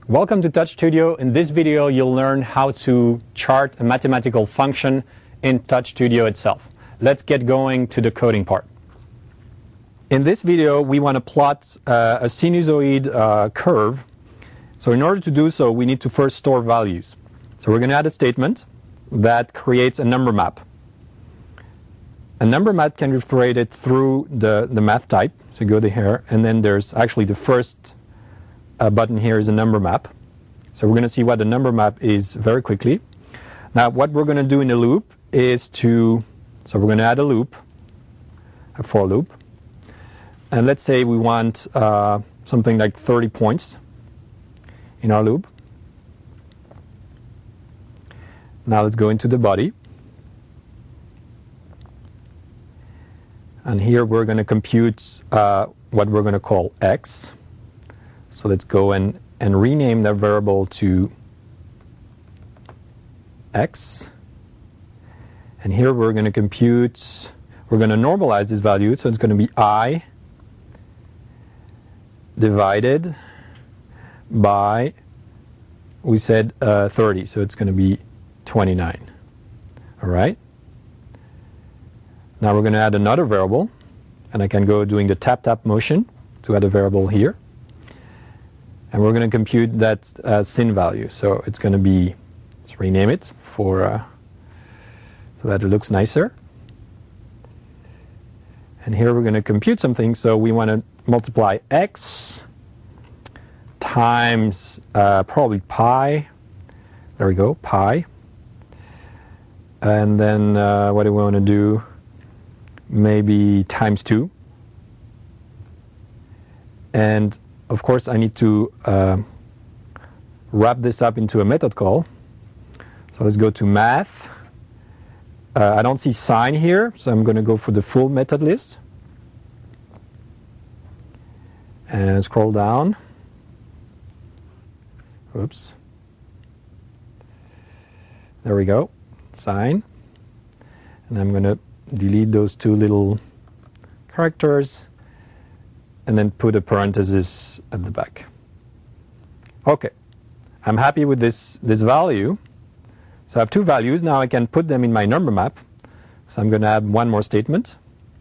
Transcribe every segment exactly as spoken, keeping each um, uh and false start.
Welcome to Touch Studio. In this video, you'll learn how to chart a mathematical function in Touch Studio itself. Let's get going to the coding part. In this video, we want to plot uh, a sinusoid uh, curve. So in order to do so, we need to first store values. So we're going to add a statement that creates a number map. A number map can be created through the, the math type. So go to here, and then there's actually the first uh, button here is a number map. So we're going to see what the number map is very quickly. Now what we're going to do in the loop is to, so we're going to add a loop, a for loop. And let's say we want uh, something like thirty points in our loop. Now let's go into the body. And here we're going to compute uh, what we're going to call x. So let's go and, and rename that variable to x. And here we're going to compute, we're going to normalize this value, so it's going to be I divided by, we said uh, thirty, so it's going to be twenty-nine. All right? Now we're going to add another variable, and I can go doing the tap tap motion to add a variable here. And we're going to compute that uh, sin value. So it's going to be, let's rename it for, uh, so that it looks nicer. And here we're going to compute something, so we want to multiply x times uh, probably pi. There we go, pi. And then uh, what do we want to do? Maybe times two. And of course I need to uh, wrap this up into a method call. So let's go to math. Uh, I don't see sign here, so I'm going to go for the full method list. And scroll down. Oops. There we go. Sign. And I'm going to delete those two little characters and then put a parenthesis at the back. Okay, I'm happy with this, this value. So I have two values. Now I can put them in my number map. So I'm going to add one more statement.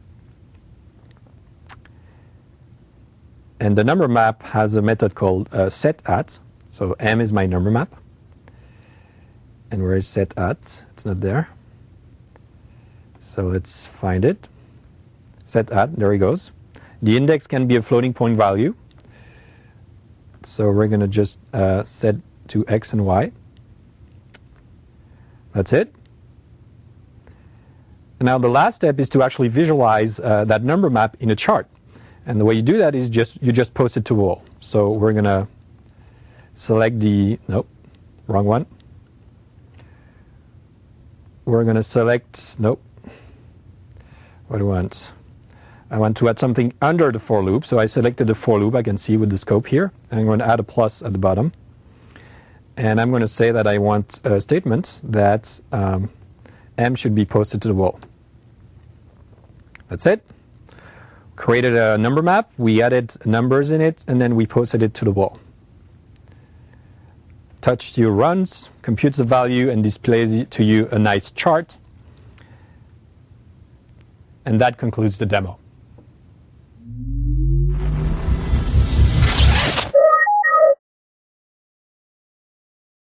And the number map has a method called uh, setAt. So M is my number map. And where is setAt? It's not there. So let's find it. setAt, there it goes. The index can be a floating point value. So we're going to just uh, set to x and y. That's it. And now the last step is to actually visualize uh, that number map in a chart. And the way you do that is just you just post it to a wall. So we're going to select the, nope, wrong one. We're going to select, nope. What do I want? I want to add something under the for loop. So I selected the for loop, I can see with the scope here. And I'm going to add a plus at the bottom. And I'm going to say that I want a statement that um, M should be posted to the wall. That's it. Created a number map, we added numbers in it, and then we posted it to the wall. Touch Studio runs, computes the value, and displays to you a nice chart. And that concludes the demo.